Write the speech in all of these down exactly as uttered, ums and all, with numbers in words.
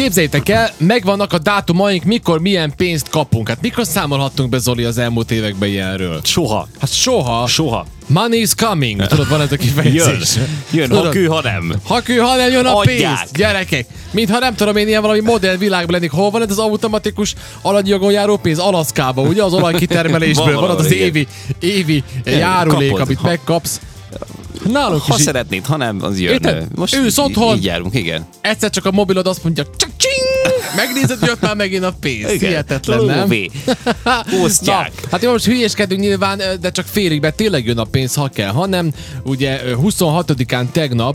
képzeljétek el, megvannak a dátumaink, mikor milyen pénzt kapunk. Hát mikor számolhattunk be, Zoli, az elmúlt években ilyenről? Soha. Hát soha. Soha. Money is coming. Tudod, van ez a kifejezés. Jön. Jön, ha kő, ha nem. Ha kő, ha nem jön a Adják. pénz. Gyerekek. Mintha nem tudom én, ilyen valami modern világban lennék. Hol van ez az automatikus alanyagon járó pénz? Alaszkában, ugye? Az olajkitermelésből. Van, van az, az évi, évi járulék, kapod, amit ha... megkapsz. Nálunk ha is szeretnéd, ha nem, az jön. Érted? Most Ősz otthon. Így járunk, igen. Egyszer csak a mobilod azt mondja, csing! Megnézed, hogy jött már megint a pénz. Igen. Hihetetlen, nem? Osztják. Na, hát jó, most hülyéskedünk nyilván, de csak félig, mert tényleg jön a pénz, ha kell, ha nem. Ugye huszonhatodikán tegnap,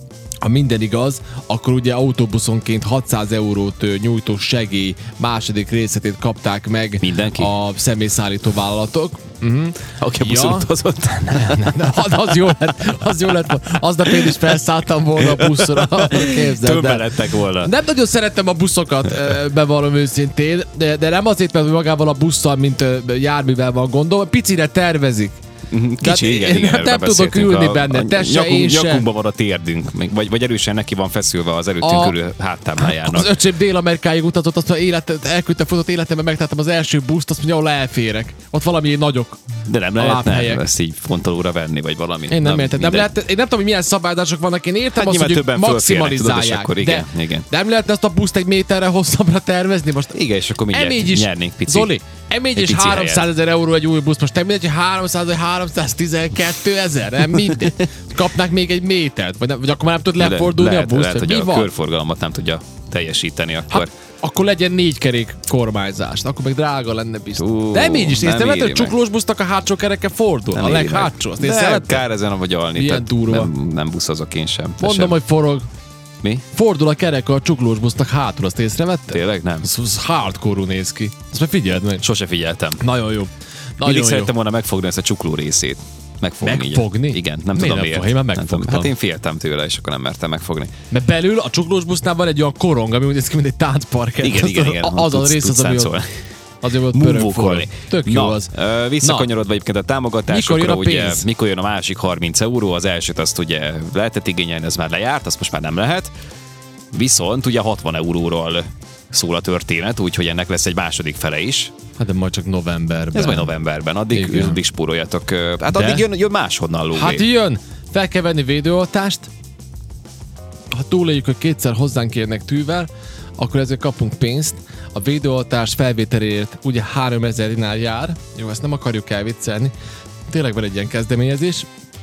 ha minden igaz, akkor ugye autóbuszonként hatszáz eurót nyújtó segély második részletét kapták meg mindenki? A személyszállító vállalatok. Uh-huh. Aki a buszon ja. utazott. Nem, nem, nem, az jó lett, az jó lett. Aznap én is felszálltam volna a buszra. Többen lettek volna. Nem nagyon szerettem a buszokat, bevallom őszintén, de, de nem azért, mert magával a busszal, mint járművel van gondol, picire tervezik. Kicsi, igen, igen, nem, nem tudok ülni a, benne, te se, nyakunk, én se. Nyakunkban van a térdünk, vagy, vagy erősen neki van feszülve az előttünk a, körül háttámlájának. Az öcsém Dél-Amerikáig utazott, azt élet, elküldte fotót életemben, megtaláltam az első buszt, azt mondja, ahol elférek. Ott valami nagyok. De nem lehetne ezt így fontolóra venni, vagy valami. Én nem, nem értem. Nem lehet, én nem tudom, hogy milyen szabályozások vannak. Én értem hát azt, hogy ők maximalizálják. Tudod, igen, de igen. nem lehet ezt a buszt egy méterre hosszabbra tervezni? Most igen, és akkor mindjárt nyernénk pici. Zoli, em négy és háromszázezer euró egy új busz. Most te mindegy, hogy háromszáz vagy háromszáztizenkettő ezer, nem mindegy. Kapnák még egy métert? Vagy, vagy akkor már nem tud lefordulni lehet, a busz? Lehet, hogy a van? körforgalmat nem tudja teljesíteni akkor. Hát, akkor legyen négy kerék kormányzást, akkor meg drága lenne biztos. Uh, de így is néztem, hogy a meg. csuklós busznak a hátsó kereke fordul. Nem a leghátsó. Azt de kár ezen a vagy alni. Ilyen durva. Nem, nem buszozok én sem. Mondom, sem. hogy forog. Mi? Fordul a kerek a csuklós busznak hátul, azt észrevetted? Tényleg nem? Ez, ez hardcore néz ki. Ezt már figyeld meg. Sose figyeltem. Nagyon jó. Nagyon Mindig jó. szerettem volna megfogni ezt a csukló részét. Megfogni? Megfogni? Igen, nem miért tudom nem miért. Fog? Én már megfogtam. Hát én féltem tőle, és akkor nem mertem megfogni. Mert belül a csuklós busznál van egy olyan korong, ami úgy néz ki, mint egy táncparket. Igen, igen, igen. Az a rész az, ami ott, azért volt pörögfolni. Tök jó Na, az. Visszakanyarodva egyébként a támogatásokra, mikor jön a ugye, pénz? mikor jön a másik harminc euró, az elsőt azt ugye lehetett igényelni, ez már lejárt, azt most már nem lehet. Viszont ugye hatvan euróról szól a történet, úgyhogy ennek lesz egy második fele is. Hát de majd csak novemberben. Ez majd novemberben, addig, addig spóroljatok. Hát de? Addig jön, jön máshonnan lóvé. Hát jön! Fel kell venni védőoltást. Ha túléljük, hogy kétszer hozzánk érnek tűvel, akkor ezért kapunk pénzt. A védőoltás felvételéért ugye háromezer dinár jár. Jó, ezt nem akarjuk elviccelni. Tényleg van egy ilyen kezdeményezés.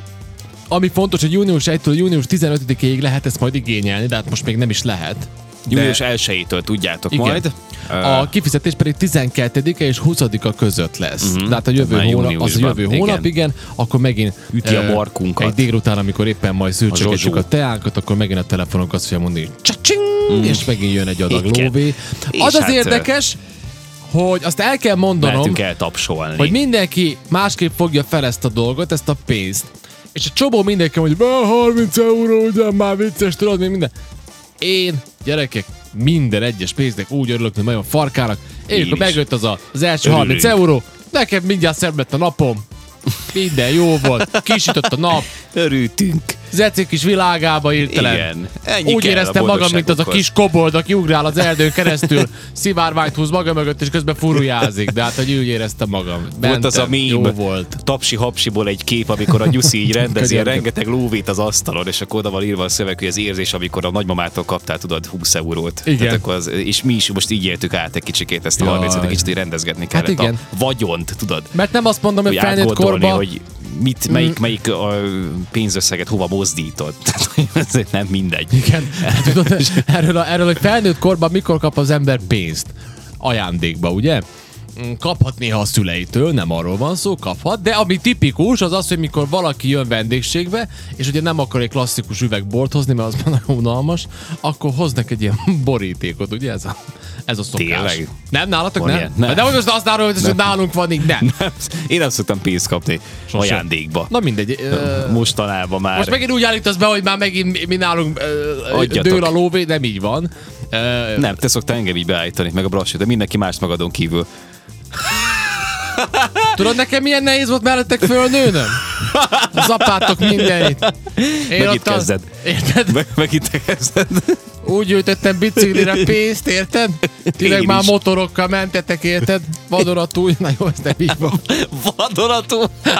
Ami fontos, hogy június elsejétől június tizenötödikéig lehet ezt majd igényelni, de hát most még nem is lehet. június elsejétől tudjátok igen. majd. A kifizetés pedig tizenkettedike és huszadika között lesz. Uh-huh. Tehát a jövő hónap, az jövő igen. hónap, igen, akkor megint üti a barkunkat. Egy délután, amikor éppen majd szűrcsögetjük a, a teánkat, akkor megint a telefonok azt fogja mondani, csacsing, mm. és megint jön egy adag igen. lóvé. Az az hát érdekes, hogy azt el kell mondanom, hogy mindenki másképp fogja fel ezt a dolgot, ezt a pénzt. És a csobó mindenki mondja, hogy harminc euró, ugye már vicces, tudod, még minden. Én, gyerekek, minden egyes pénznek úgy örülök, hogy nagyon farkának. Én, amikor megjött az, a, az első Örülünk. harminc euró, nekem mindjárt szebb lett a napom. Minden jó volt, kisütött a nap. Örültünk. Zecik kis világába írtelen. Igen. Ennyi úgy éreztem magam, mint az a kis kobold, aki ugrál az erdőn keresztül, szivárványt húz maga mögött, és közben furujázik. De hát, hogy úgy éreztem magam. Mentem, volt az a mím, volt. Tapsi-hapsiból egy kép, amikor a Nyuszi így rendezi rengeteg lóvét az asztalon, és akkor oda van írva a szöveg, hogy az érzés, amikor a nagymamától kaptál, tudod, húsz eurót. Igen. Tehát akkor az, és mi is most így éltük át egy kicsikét ezt a harmincot, egy kicsit rendezgetni kellett hát igen. a vagyont, tudod. Mert nem azt mondom, hogy felnőtt korban, hogy mit, melyik, melyik a pénzösszeget hova mozdítod. Ez nem mindegy. Igen. Tudod, erről, a, erről, hogy felnőtt korban mikor kap az ember pénzt? Ajándékba, ugye? Kaphat néha a szüleitől, nem arról van szó, kaphat, de ami tipikus, az az, hogy mikor valaki jön vendégségbe, és ugye nem akar egy klasszikus üvegbort hozni, mert az már nagyon unalmas, akkor hoznak egy ilyen borítékot, ugye ez a, ez a szokás. Tényleg? Nem, nálatok van nem? nem? De hogy most azt nálam, hogy nálunk van, így nem. nem. Én nem szoktam pénzt kapni sose. Ajándékba. Na mindegy. Uh, Mostanában már. Most megint úgy állítasz be, hogy már megint mi nálunk uh, dől a lóvé, nem így van. Uh, nem, te szoktál engem így beállítani, meg a Brassi, de mindenki más magadon kívül. Tudod, nekem milyen nehéz volt mellettek fölnőnöm? Az apátok mindenit. Én meg itt kezded. Érted? Meg, meg itt kezded. Úgy gyűjtöttem biciklire pénzt, érted? Tényleg már motorokkal mentetek, érted? Vadonatúj. Na jó, ez nem így van. Vadonatúj?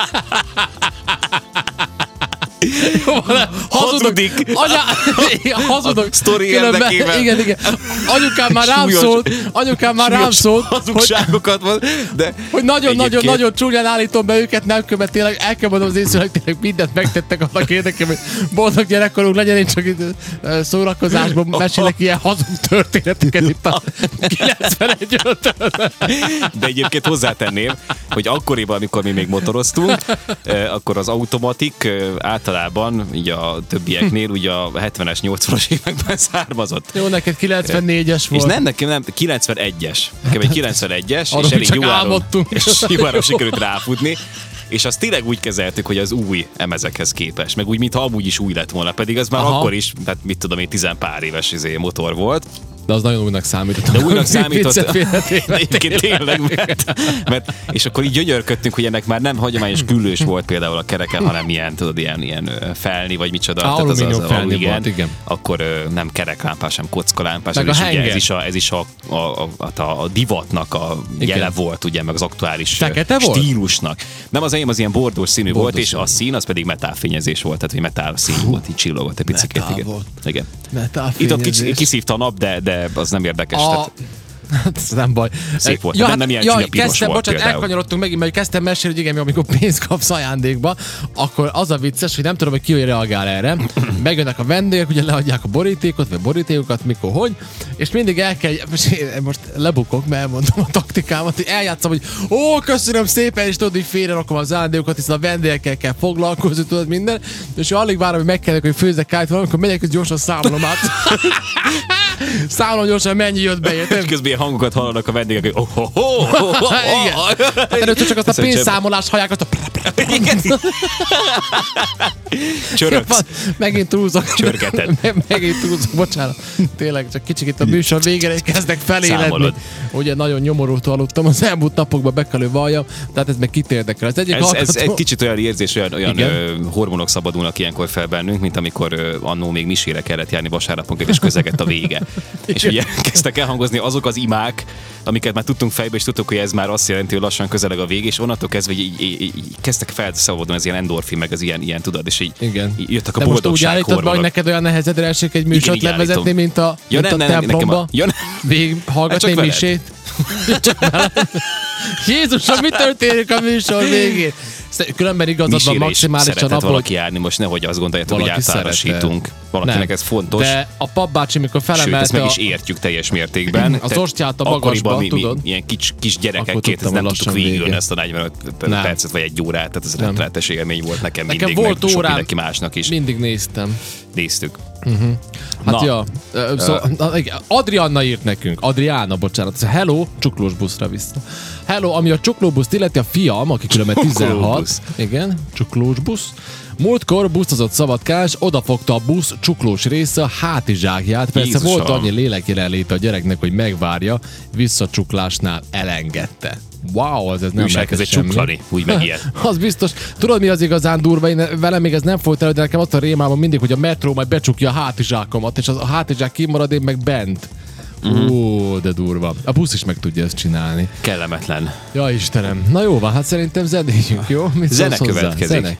Jó, hazudik. Anya, hazudok. A sztori érdekében. Igen, igen. Anyukám már rám szólt, anyukám már rám szólt, hazugságokat van, de hogy nagyon-nagyon-nagyon csúnyán állítom be őket, nem követ, tényleg el kell mondom az észre, tényleg mindent megtettek annak érdekében, hogy boldog gyerekkorunk legyen, én csak itt szórakozásban mesélek ilyen hazug történeteket itt a kilencvenegy-től. De egyébként hozzátenném, hogy akkoriban, amikor mi még motoroztunk, akkor az automatik általában így a többieknél ugye a hetvenes, nyolcvanas években származott. Jó, neked kilencvennégyes volt. És nem, nekem nem, kilencvenegyes. Nekem egy kilencvenegyes, és elég jó áron, és simáron sikerült ráfutni. És azt tényleg úgy kezeltük, hogy az új emezekhez képest, meg úgy, mintha amúgy is új lett volna, pedig az már Aha. akkor is, tehát mit tudom én, tizenpár éves izé motor volt. De az nagyon újnak számított. De újnak számított. Egyébként tényleg, mert, mert, és akkor így gyönyörködtünk, hogy ennek már nem hagyományos küllős volt például a kereken, hanem ilyen, tudod, ilyen, ilyen felni, vagy micsoda. Tehát az, az, felni igen, volt, igen. Akkor nem kereklámpás, hanem kockalámpás. És ugye ez is a, ez is a, a, a, a divatnak a igen. jele volt, ugye, meg az aktuális Fekete stílusnak. Volt? Nem, az enyém az ilyen bordós színű bordós volt, és a szín az pedig metálfényezés volt, tehát hogy metál szín volt, így csillogott egy picit. Igen. Itt kiszívta a nap, de de az nem érdekes. A... Tehát... Ez nem baj. Szép volt, ja, nem, nem ilyen ja, csúnya piros kezdtem, volt bocsánat, elkanyarodtunk megint, mert kezdtem mesélni, hogy igen, amikor pénzt kapsz ajándékba, akkor az a vicces, hogy nem tudom, hogy ki hogy reagál erre. Megjönnek a vendégek, ugye leadják a borítékot, vagy borítékokat, mikor, hogy, és mindig el kell, most lebukok, mert elmondom a taktikámat, hogy eljátszom, hogy ó, köszönöm szépen, és tudod, hogy félre rakom az ajándékokat, hiszen a vendégekkel kell foglalkozni, tudod minden, és alig várom, hogy megkérdezik, hogy főzzek kájt valamit, akkor megyek, hogy gyorsan számolom át. Számolom gyorsan, mennyi jött be, érted? Közben hangokat hallanak a vendégek, hogy oh, oh, oh, oh, oh, igen. Hát először csak azt a pénzszámolást hallják, azt a csörögsz. Megint túlzok. Csörgeted. Megint túlzok, bocsánat. Tényleg, csak kicsit itt a műsor végére kezdek feléledni. Ugye nagyon nyomorútól aludtam az elmúlt napokban, be kell valljam, tehát ez meg kit érdekel. Ez, ez, ez egy kicsit olyan érzés, olyan, olyan ö, hormonok szabadulnak ilyenkor fel bennünk, mint amikor ö, annó még misére kellett járni vasárnaponként, és közegett a vége. És ugye kezdtek elhangozni azok az imák, amiket már tudtunk fejbe, és tudtuk, hogy ez már azt jelenti, hogy lassan közeleg a vég, és onnantól kezdve így, így, így, így kezdtek felszabadulni az ilyen endorfin, meg az ilyen, ilyen tudod, és így, igen. így jöttek a de boldogság most úgy állítod be, hogy neked olyan nehezedre esik egy műsort levezetni, mint a, ja, mint nem, a templomba, ja, vég hallgatni egy misét. Jézusom, mi történik a műsor végén? Különben igazad van maximálisan abban, hogy valaki járni, most nehogy azt gondoljátok, hogy általánosítunk. Valakinek ez fontos. De a papbácsi, mikor felemelte... Sőt, ezt meg is értjük teljes mértékben. Az ostját a magasba, mi, tudod? Mi, ilyen kis, kis gyerekekként ezt nem tudtuk végülni ezt a negyvenöt percet vagy egy órát, tehát ez rettenetes élmény volt nekem, nekem mindig, volt meg sok mindenki másnak is. Mindig néztem. Néztük. Uh-huh. Hát Na. ja, szóval, uh. Adrianna írt nekünk, Adriána, bocsánat, hello, csuklós buszra vissza. Hello, ami a csuklóbuszt illeti, a fiam, aki különben tizenhat, igen, csuklós busz. Múltkor buszozott Szabadkás, odafogta a busz csuklós része a hátizsákját. Persze Jézusom. Volt annyi lélekjelenléte a gyereknek, hogy megvárja, visszacsuklásnál elengedte. Wow, az ez nem lehet egy csuklani, úgy megijed. Az biztos. Tudod, mi az igazán durva? Én, velem még ez nem folyt elő, de nekem azt a rémában mindig, hogy a metró majd becsukja a hátizsákomat, és az, a hátizsák kimarad, én meg bent. Uh-huh. Ó, de durva. A busz is meg tudja ezt csinálni. Kellemetlen. Ja, Istenem. Na jó van, hát szerintem zenéljünk, jó? Mit Zene következik. Zene.